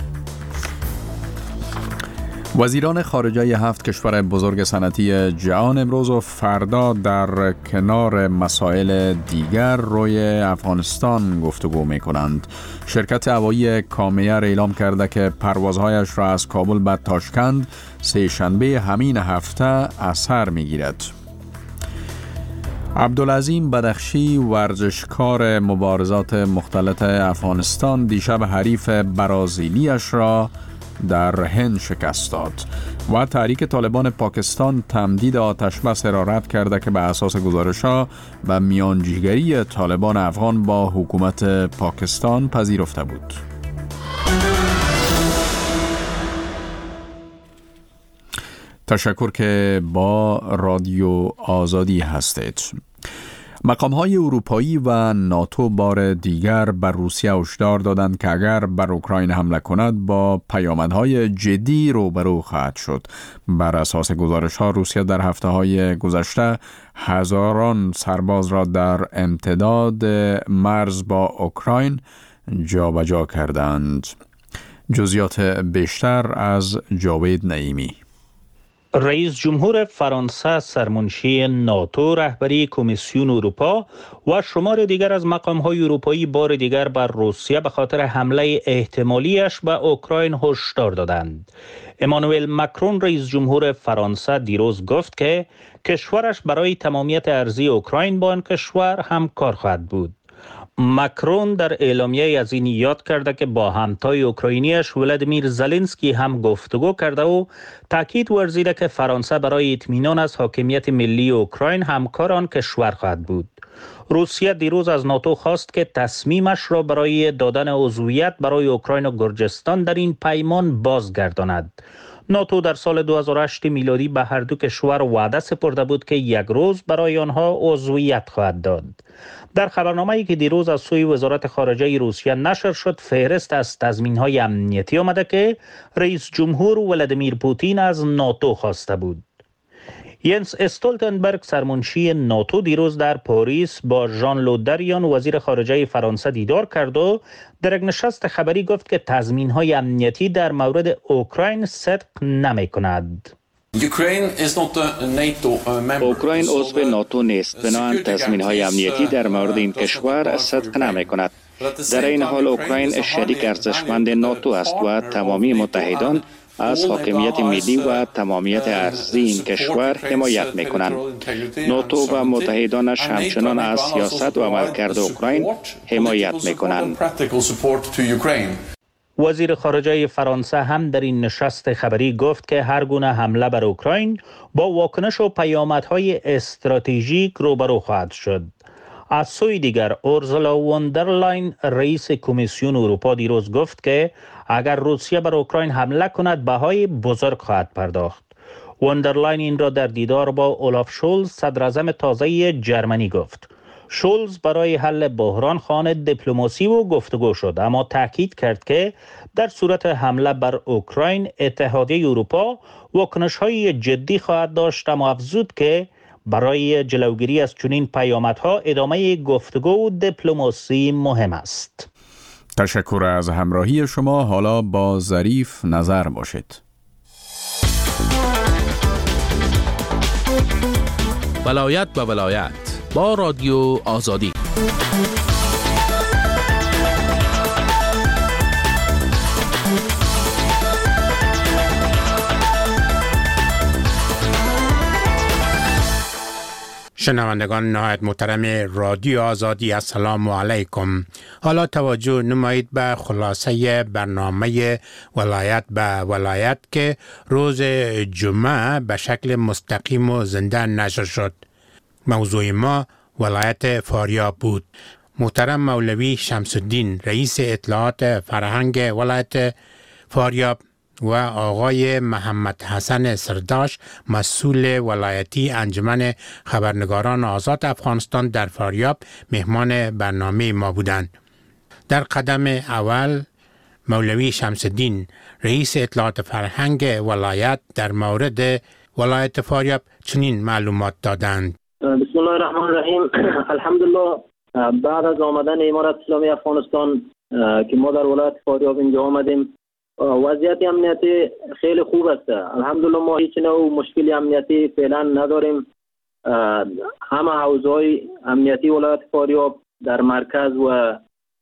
وزیران خارجه هفت کشور بزرگ صنعتی جهان امروز و فردا در کنار مسائل دیگر روی افغانستان گفتگو می کنند. شرکت هوایی کامیر اعلام کرده که پروازهایش را از کابل به تاشکند سه شنبه همین هفته اثر می گیرد. عبدالعظیم بدخشی ورزشکار مبارزات مختلط افغانستان دیشب حریف برازیلیش را در هند شکست داد و تحریک طالبان پاکستان تمدید آتش بس را رد کرده که به اساس گزارش‌ها و میانجیگری طالبان افغان با حکومت پاکستان پذیرفته بود. تشکر که با رادیو آزادی هستید. مقام‌های اروپایی و ناتو بار دیگر بر روسیه هشدار دادند که اگر بر اوکراین حمله کند با پیامدهای جدی روبرو خواهد شد. بر اساس گزارش‌ها روسیه در هفته‌های گذشته هزاران سرباز را در امتداد مرز با اوکراین جابجا کردند. جزئیات بیشتر از جاوید نعیمی. رئیس جمهور فرانسه سرمنشی ناتو رهبری کمیسیون اروپا و شمار دیگر از مقام‌های اروپایی بار دیگر بر روسیه به خاطر حمله احتمالیش به اوکراین هشدار دادند. امانوئل مکرون رئیس جمهور فرانسه دیروز گفت که کشورش برای تمامیت ارضی اوکراین با آن کشور همکار خواهد بود. مکرون در اعلامیه از این یاد کرده که با همتای اوکراینیش ولادیمیر زلنسکی هم گفتگو کرده و تاکید ورزیده که فرانسه برای اطمینان از حاکمیت ملی اوکراین همکار آن کشور خواهد بود. روسیه دیروز از ناتو خواست که تصمیمش را برای دادن عضویت برای اوکراین و گرجستان در این پیمان بازگرداند. ناتو در سال دو هزار و هشت میلادی به هر دو کشور وعده سپرده بود که یک روز برای آنها عضویت خواهد داد. در خبرنامه‌ای که دیروز از سوی وزارت خارجه روسیه نشر شد، فهرست از تضمین‌های امنیتی آمده که رئیس جمهور ولادیمیر پوتین از ناتو خواسته بود. ینس استولتنبرگ سرمنشی ناتو دیروز در پاریس با ژان لود دریان وزیر خارجه فرانسه دیدار کرد و در یک نشست خبری گفت که تضمین‌های امنیتی در مورد اوکراین صدق نمی‌کند. اوکراین عضو ناتو نیست، بنابراین تضمین‌های امنیتی در مورد این کشور صدق نمی‌کند. در این حال اوکراین شریک ارزشمند ناتو است و تمامی متحدان از حاکمیت ملی و تمامیت ارضی این کشور حمایت میکنند. ناتو و متحدانش همچنان از سیاست و عملکرد اوکراین حمایت میکنند. وزیر خارجه فرانسه هم در این نشست خبری گفت که هر گونه حمله بر اوکراین با واکنش و پیامدهای استراتژیک روبرو خواهد شد. از سوی دیگر اورسولا وندرلاین رئیس کمیسیون اروپا دیروز گفت که اگر روسیه بر اوکراین حمله کند بهای بزرگ خواهد پرداخت. وندرلاین این را در دیدار با اولاف شولز صدر اعظم تازه جرمنی گفت. شولز برای حل بحران خواهان دیپلماسی و گفتگو شد، اما تاکید کرد که در صورت حمله بر اوکراین اتحادیه اروپا واکنش‌های جدی خواهد داشت، اما افزود که برای جلوگیری از چنین پیامدها ادامه گفتگو و دیپلماسی مهم است. تشکر از همراهی شما. حالا با ظریف نظر باشید. ولایت به ولایت با رادیو آزادی. شنوندگان نهایت محترم رادیو آزادی، السلام علیکم. حالا توجه نمایید به خلاصه برنامه ولایت به ولایت که روز جمعه به شکل مستقیم و زنده نشر شد. موضوع ما ولایت فاریاب بود. محترم مولوی شمس الدین رئیس اطلاعات فرهنگ ولایت فاریاب و آقای محمد حسن سرداش مسئول ولایتی انجمن خبرنگاران آزاد افغانستان در فاریاب مهمان برنامه ما بودند. در قدم اول مولوی شمس الدین رئیس اطلاعات فرهنگ ولایت در مورد ولایت فاریاب چنین معلومات دادند. بسم الله الرحمن الرحیم. الحمدلله بعد از آمدن امارت اسلامی افغانستان که ما در ولایت فاریاب اینجا آمدیم، وضعیت امنیتی خیلی خوب است. الحمدلله ما هیچ نوع مشکلی امنیتی فعلا نداریم. همه حوزه‌های امنیتی ولایت فاریاب در مرکز و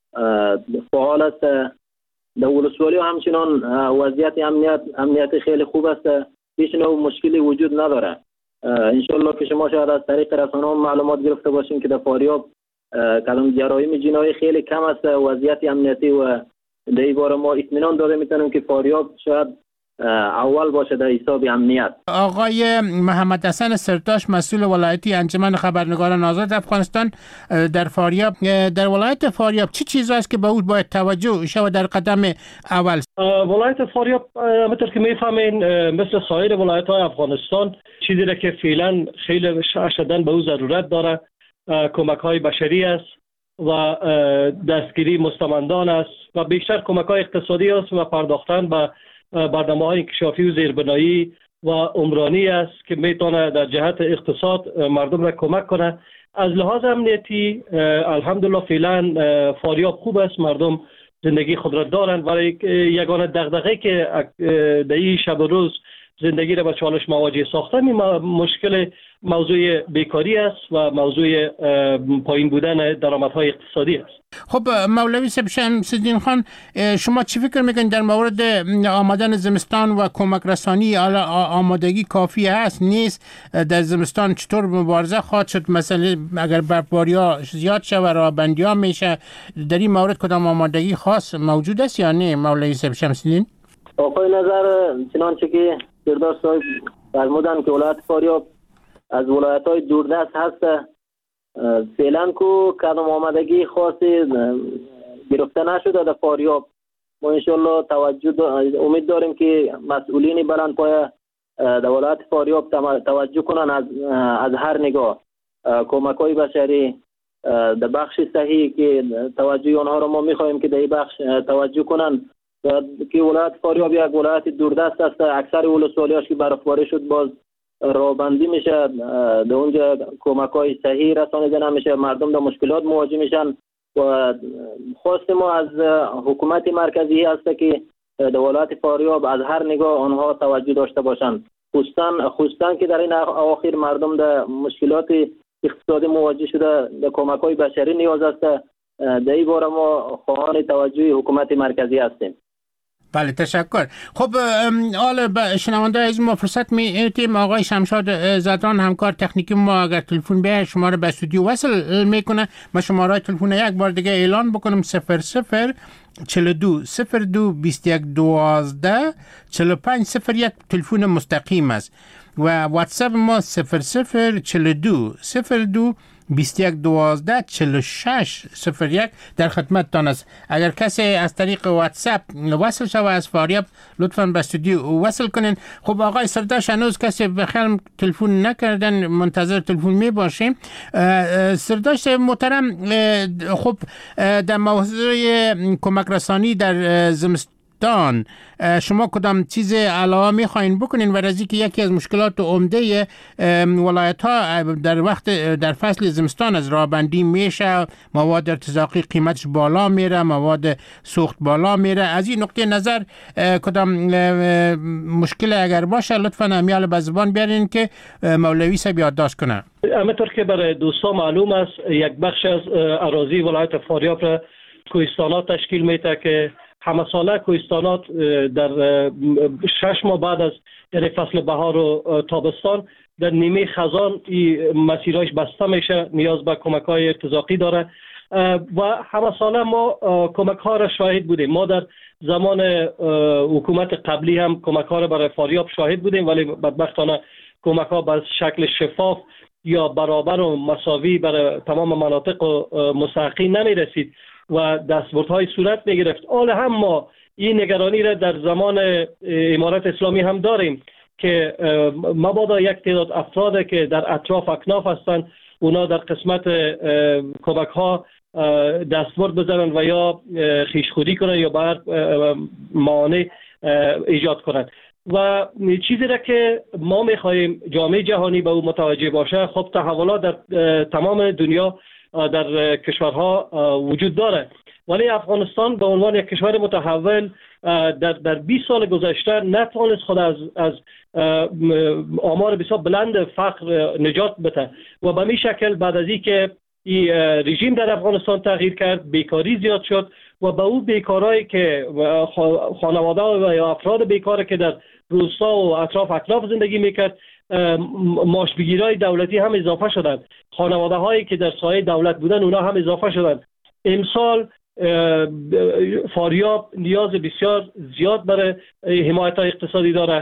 فعال است. در ولسوالی همچنان وضعیت امنیت امنیتی خیلی خوب است. هیچ نوع مشکلی وجود نداره. انشالله که شما شاید از طریق رسانه‌ها معلومات گرفته باشیم که در فاریاب کلام جرایم جنایی خیلی کم است. وضعیت امنیتی و در این باره ما اطمینان داده میتونیم که فاریاب شاید اول باشه در حساب امنیت. آقای محمد حسن سرداش مسئول ولایتی انجمن خبرنگاران آزاد افغانستان در فاریاب، در ولایت فاریاب چه چیزی است که به او باید توجه شود در قدم اول؟ ولایت فاریاب همونطور که میفهمین مثل سایر ولایت‌های افغانستان چیزی را که فعلا خیلی شدیداً به او ضرورت داره کمک‌های بشری است و دستگیری مستمندان است و بیشتر کمک‌های اقتصادی است و پرداختن به برنامه‌های انکشافی و زیربنایی و عمرانی است که میتونه در جهت اقتصاد مردم را کمک کنه. از لحاظ امنیتی الحمدلله فعلا فاریاب خوب است، مردم زندگی خود را دارند، ولی یگانه دغدغه‌ای که در این شب و روز زندگی را با چالش مواجه ساختن مشکل موضوع بیکاری است و موضوع پایین بودن درآمدهای اقتصادی است. خب مولوی شمس الدین خان، شما چی فکر میکنید در مورد آمدن زمستان و کمک رسانی؟ آمادگی کافی هست نیست؟ در زمستان چطور مبارزه خواهد شد؟ مثلا اگر برفباری‌ها زیاد شه و راهبندی‌ها میشه، در این مورد کدام آمادگی خاص موجود است یا نه مولوی شمس الدین؟ آقای نظر چنانچه که سردار صاحب فرمودن که ولایت فاریاب از ولایت‌های دوردست هست، فعلا کو کدام آمادگی خاصی گرفته نشده در فاریاب. ما انشالله توجه امید داریم که مسئولین بلندپایه در ولایت فاریاب توجه کنن از از هر نگاه، کمک‌های بشری در بخش صحیح که توجه آنها را ما می‌خواهیم که در این بخش توجه کنن که ولایت فاریاب یک ولایت دوردست است. اکثر ولسوالی‌هاش که برفباری شد باز راهبندی میشه، در اونجا کمک‌های صحیح رسانیده نمیشه، مردم در مشکلات مواجه میشن و خواست ما از حکومت مرکزی هست که در ولایت فاریاب از هر نگاه آنها توجه داشته باشند، خصوصا خصوصا که در این اواخر مردم در مشکلات اقتصادی مواجه شده، در کمک‌های بشری نیاز است. در این باره ما خواهان توجه حکومت مرکزی هستیم. بله تشکر. خب حالا شنونده از ما فرصت میتیم آقای شمشاد زدران همکار تکنیکی ما اگر تلفن به شما رو به استودیو وصل میکنه ما شماره تلفن یک بار دیگه اعلان بکنم صفر صفر چهل و دو صفر دو بیست و یک دوازده چهل و پنج صفر یک تلفن مستقیم است و واتساپ ما صفر صفر چهل و دو صفر دو بیست و یک دوازده چهل و شش صفر یک در خدمتتان است. اگر کسی از طریق واتساپ وصل شود از فاریاب لطفاً به استودیو وصل کنین. خب آقای سرداشت هنوز کسی به خیلی تلفن نکردن، منتظر تلفن می باشیم. سرداشت محترم، خب در موضوع کمک رسانی در زمستان شما کدام چیز علاوه میخواین بکنین و از اینکه یکی از مشکلات عمده ولایت ها در وقت در فصل زمستان از راه-بندی میشه، مواد ارتزاقی قیمتش بالا میره، مواد سوخت بالا میره، از این نقطه نظر کدام مشکل اگر باشه لطفاً امیال به زبان بیارین که مولوی صاحب یادداشت کنه. همینطور که برای دوستان معلوم است یک بخش از اراضی ولایت فاریاب را کوهستانات تشکیل میده که همه ساله کوهستانات در شش ماه بعد از یعنی فصل بهار و تابستان در نیمه خزان این مسیرهایش بسته میشه، نیاز به کمک های ارتزاقی داره و همه ساله ما کمک ها را شاهد بودیم. ما در زمان حکومت قبلی هم کمک ها را برای فاریاب شاهد بودیم، ولی بدبختانه کمک ها به شکل شفاف یا برابر و مساوی برای تمام مناطق و مستحقین نمی رسید و دستبردهای صورت می گرفت. حالا هم ما این نگرانی را در زمان امارت اسلامی هم داریم که مبادا یک تعداد افراد که در اطراف اکناف هستند اونا در قسمت کمک ها دستبرد بزنن و یا خیشخودی کنن یا بر معانه ایجاد کنن و چیزی را که ما میخواهیم جامعه جهانی به او متوجه باشه. خب تحولات در تمام دنیا در کشورها وجود داره، ولی افغانستان به عنوان یک کشور متحول در در بیست سال گذشته نتوانست خود از از آمار بسیار بلند فقر نجات بده و به این شکل بعد از اینکه این رژیم در افغانستان تغییر کرد بیکاری زیاد شد و به اون بیکارایی که خانواده و یا افراد بیکاری که در روستا و اطراف اکناف زندگی میکرد ماش بگیرای دولتی هم اضافه شدند، خانواده هایی که در سایه دولت بودن اونا هم اضافه شدند. امسال فاریاب نیاز بسیار زیاد برای حمایت اقتصادی داره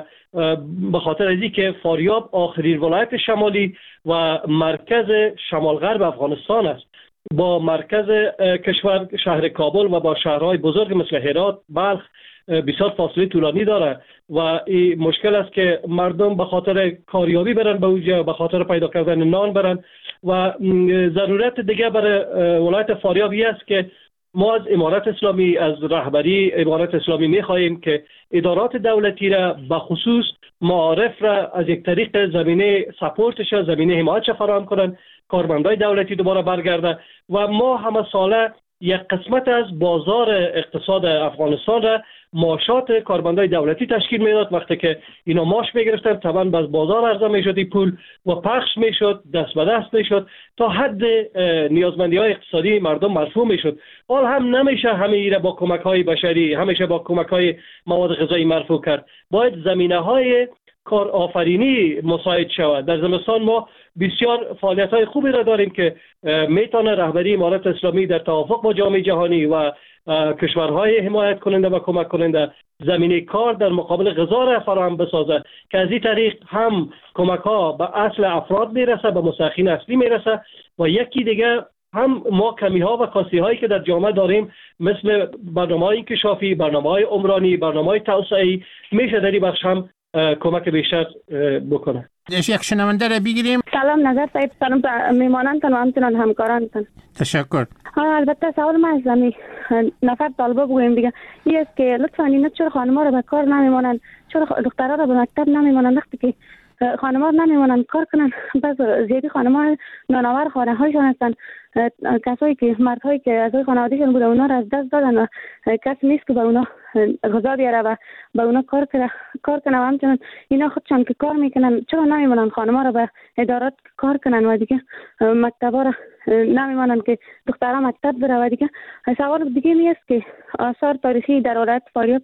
به خاطر از اینکه فاریاب آخرین ولایت شمالی و مرکز شمال غرب افغانستان است، با مرکز کشور شهر کابل و با شهرهای بزرگ مثل هرات، بلخ بسیار فاصله طولانی داره و این مشکل است که مردم به خاطر کاریابی برن به اونجا، به خاطر پیدا کردن نان برن و ضرورت دیگه برای ولایت فاریاب است که ما از امارت اسلامی، از رهبری امارت اسلامی می‌خواهیم که ادارات دولتی را به خصوص معارف را از یک طریق زمینه سپورتش، زمینه حمایتش فراهم کنند، کارمندای دولتی دوباره برگرده و ما همه ساله یک قسمت از بازار اقتصاد افغانستان را معاشات کارمندای دولتی تشکیل میداد. وقتی که اینا معاش میگرفتن طبعا باز بازار عرضه میشد پول و پخش میشد، دست به دست میشد تا حد نیازمندی های اقتصادی مردم مرفوع میشد. حال هم نمیشه همه ایره با کمک های بشری، همیشه با کمک های مواد غذایی مرفوع کرد. باید زمینه های کار آفرینی مساعد شود. در زمستان ما بسیار فعالیت های خوبی را داریم که میتونه رهبری امارت اسلامی در توافق با جامعه جهانی و کشورهای حمایت کننده و کمک کننده زمینه کار در مقابل غذا را فراهم بسازه که از این طریق هم کمک ها به اصل افراد میرسه، به مستحقین اصلی میرسه و یکی دیگه هم ما کمی ها و کاستی هایی که در جامعه داریم مثل برنامه های انکشافی، برنامه های عمرانی، برنامه های توسعه‌ای میشه در این بخش هم کمک بیشتر بکنه. یک شنونده را بگیریم. سلام نظر صاحب، سلام میمانانتان و همچنان همکارانتان. تشکر. البته سوال ما از زمین نفر طالبه بگویم دیگه این است که لطفا اینا چرا خانم‌ها را به کار نمیمانند، چرا دخترها را به مکتب نمیمانند؟ وقتی که خانم‌ها نمیمانند کار کنن، بس زیادی خانم‌ها نانآور خانه‌هایشان هستند، کسایی که مردهایی که از خانوادهشون بوده اونا را از دست دادن و کس نیست که به اونا غذا بیاره و به اونا کار کنه کار کنه و همچنان اینا خودشان که کار میکنن چرا نمیمونن خانم‌ها را به ادارات کار کنن و دیگه مکتبا را نمیمونن که دخترها مکتب بره و دیگه. سوال دیگه می است که آثار تاریخی در ولایت فاریاب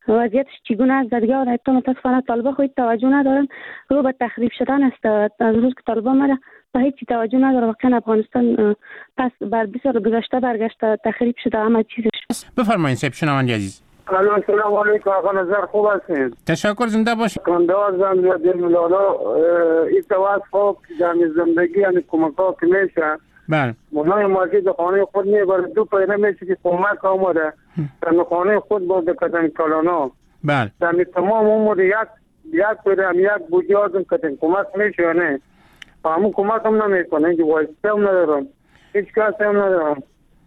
وضعیتش چگونه است دیگه ولایت‌ها متاسفانه طالبان خود توجه ندارن، رو به تخریب شدن است. از روز که طالبان مره به هیچ توجه نداره. واقعا افغانستان پس بر بیست سال گذشته برگشته، تخریب شده همه چیزش. بفرمایید صاحب شنونده عزیز. السلام علیکم آقا نظر، خوب هستید؟ تشکر، زنده باش. کنداز زن دل مولانا این تواسط خوب در زندگی یعنی کمک ها که میشه. بله. مولای مارکی در خانه خود میبره، دو پیره میشه که کمک آمده در خانه خود با دکتن کلانا. بله. در تمام عمر یک یک پیره هم یک بودی آدم کتن کمک میشه یا نه؟ همون کمک هم نمیکنه، اینکه وایسته هم ندارم، هیچ کس هم ندارم.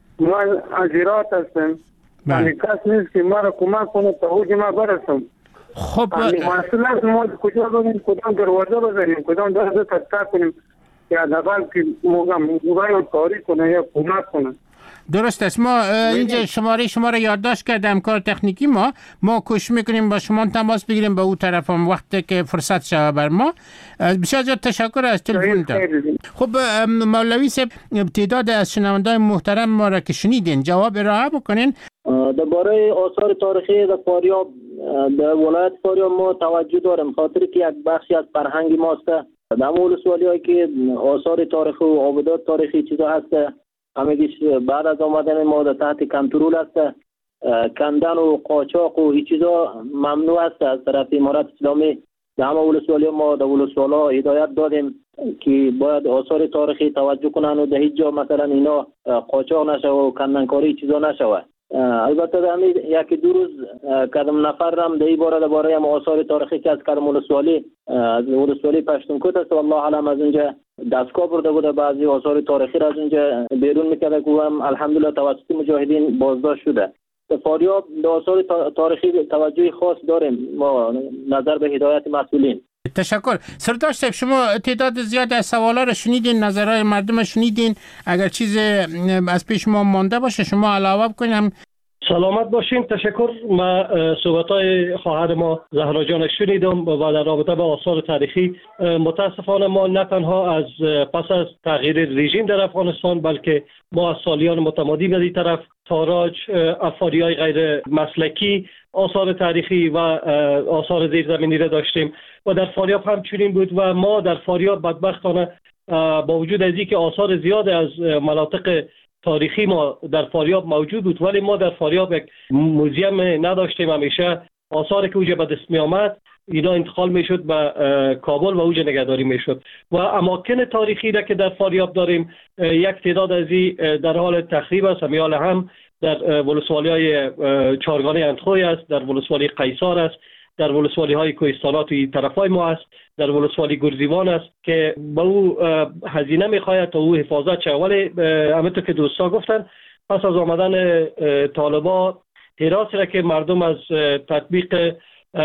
من ازیرات هستم، یعنی کس نیست که ما را کمک کنه تا اوج ما برسم. خب مسئله است ما کجا بریم، کدام دروازه بزنیم، کدام دروازه تفتح کنیم که حداقل که موقع کاری کنه یا کمک کنه. درست است. ما اینجا شماره شما را یادداشت کردم، کار تکنیکی ما ما کوشش میکنیم با شما تماس بگیریم به اون طرف هم وقتی که فرصت شود بر ما. بسیار زیاد تشکر از تلفنتان. خب مولوی صاحب، تعداد از شنوندگان محترم ما را که شنیدین جواب ارائه بکنین. درباره آثار تاریخی در فاریاب، در ولایت فاریاب ما توجه داریم، خاطر که یک بخشی از فرهنگ ماست. در ولسوالی هایی که آثار تاریخی و آبادات تاریخی چیزا هست، همگیش بعد از آمدن ما در تحت کنترل است. کندن و قاچاق و این چیزا ممنوع است از طرف امارت اسلامی. در همه ولسوالی ما در ولسوالا هدایت دادیم که باید آثار تاریخی توجه کنن و در هیچ جا مثلا اینا قاچاق نشه و کندنکاری چیزا نشوه. البته در همین یکی دو روز کدام نفر هم در این باره درباره هم آثار تاریخی که از کدام ولسوالی از ولسوالی پشتونکوت است، والله علم از اونجا دستگاه برده بوده، بعضی آثار تاریخی را از اونجا بیرون میکرده که هم الحمدلله توسط مجاهدین بازداشت شده. در فاریاب در آثار تاریخی توجه خاص داریم ما نظر به هدایت مسئولین. تشکر. سردار صاحب، شما تعداد زیاد از سوالا رو شنیدین، نظرهای مردم شنیدین، اگر چیز از پیش ما مانده باشه شما علاوه بکنیم. سلامت باشین. تشکر. ما صحبت‌های خواهر ما زهرا جان شنیدم و در رابطه با آثار تاریخی. متاسفانه ما نه تنها از پس از تغییر رژیم در افغانستان، بلکه ما از سالیان متمادی به این طرف تاراج، افاریای غیر مسلکی، آثار تاریخی و آثار زیرزمینی را داشتیم و در فاریاب هم چنین بود و ما در فاریاب بدبختانه با وجود از اینکه آثار زیاد از مناطق تاریخی ما در فاریاب موجود بود، ولی ما در فاریاب یک موزیم نداشتیم. همیشه آثاری که اوجا به دست می آمد اینا انتقال می شد به کابل و اوجا نگهداری می شد و اماکن تاریخی را که در فاریاب داریم یک تعداد از این در حال تخریب است. همیال هم در ولسوالی های چارگانه اندخوی است، در ولسوالی قیصار است، در ولسوالی های کوهستانات و طرف های ما است، در ولسوالی گرزیوان است که با او هزینه میخواید تا او حفاظت شد. ولی همونطور که دوستا گفتن پس از آمدن طالبا حراسی را که مردم از تطبیق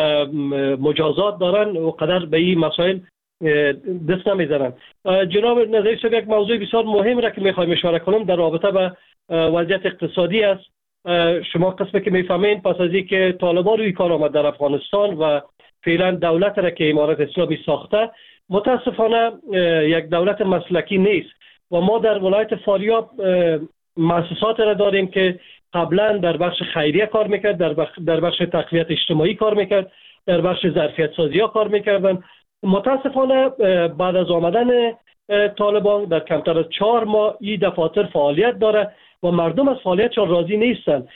مجازات دارن و قدر به این مسائل دست نمیزنن. جناب نظری صاحب، یک موضوع بسیار مهم را که میخوایم اشاره کنم در رابطه به وضعیت اقتصادی است. شما قسمی که میفهمین پس از اینکه طالبان روی کار آمد در افغانستان و فعلا دولت را که امارت اسلامی ساخته متاسفانه یک دولت مسلکی نیست و ما در ولایت فاریاب مؤسسات را داریم که قبلا در بخش خیریه کار میکرد، در بخش در بخش تقویت اجتماعی کار میکرد، در بخش ظرفیت سازی ها کار میکردن. متاسفانه بعد از آمدن طالبان در کمتر از چهار ماه این دفاتر فعالیت داره و مردم از فعالیتشان راضی نیستند.